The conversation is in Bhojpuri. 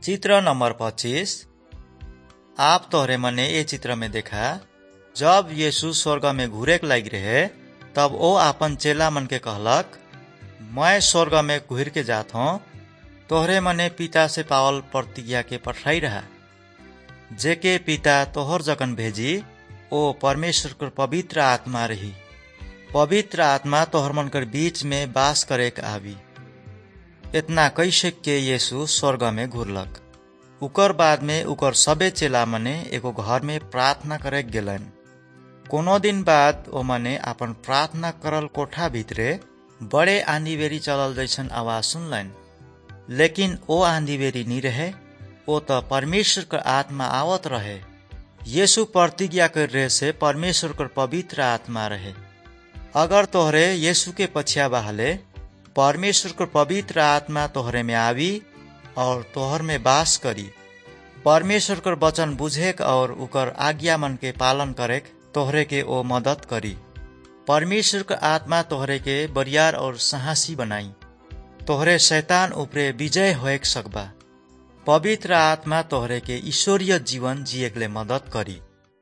चित्र नंबर 25। आप तोहरे मने ये चित्र में देखा, जब यीशु स्वर्ग में घूरे के लाग रहे तब वो आपन चेला मन के कहलक, मैं स्वर्ग में घूर के जात हूँ, तोहरे मने पिता से पावल प्रतिज्ञा के पठाई रहा। जेके पिता तोहर जगन भेजी ओ परमेश्वर कर पवित्र आत्मा रही। पवित्र आत्मा तोहर मन कर बीच में बास करे के आवी। इतना कैसे के यीशु स्वर्ग में घुरलक। उकर बाद में उकर सबे चेला मने एगो घर में प्रार्थना करे गेलन। कोनो दिन बाद ओ मने अपन प्रार्थना करल कोठा भीतरे बड़े आंधी बेरी चलल जैसन आवाज सुनलन। लेकिन ओ आंधी बेरी नहीं रहे, ओ तो परमेश्वर का आत्मा आवत रहे। यीशु प्रतिज्ञा कर रहे से परमेश्वर का पवित्र आत्मा रहे। अगर तोहरे यीशु के पछिया बहाले परमेश्वर का पवित्र आत्मा तोहरे में आवी और तोहर में बास करी। परमेश्वर का वचन बुझेक और उकर आज्ञा मन के पालन करेक तोहरे के ओ मदद करी। परमेश्वर का आत्मा तोहरे के बरियार और साहसी बनाई। तोहरे शैतान ऊपरे विजय होएक सकबा। पवित्र आत्मा तोहरे के ईश्वरीय जीवन जिए के लिए मदद करी।